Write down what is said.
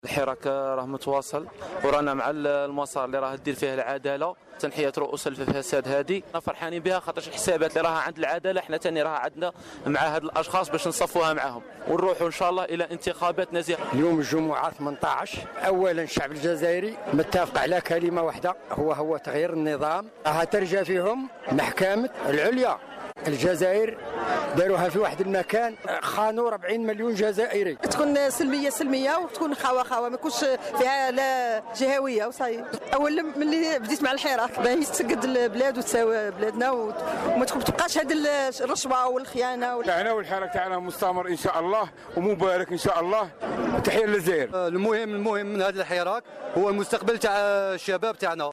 الحراك راه متواصل ورانا مع المسار اللي راه دير فيه العداله، تنحيه رؤوس الفساد هذه فرحانين بها خاطر الحسابات اللي راها عند العداله حنا ثاني راها عندنا مع هاد الاشخاص باش نصفوها معهم ونروحوا ان شاء الله الى انتخابات نزيهه. اليوم الجمعه 18 اولا الشعب الجزائري متفق على كلمه واحده هو تغيير النظام، راها ترجع فيهم محكمه العليا الجزائر داروها في واحد المكان خانوا 40 مليون جزائري. تكون سلميه وتكون خاوه ما يكونش فيها لا جهويه وصاي. اول ملي بديت مع الحراك باش تسقد البلاد وتساوي بلادنا وما تبقاش هذه الرشوه والخيانه. انا والحراك تاعنا مستمر ان شاء الله ومبارك ان شاء الله. تحيه للجزائر. المهم من هذا الحراك هو المستقبل تاع الشباب تاعنا.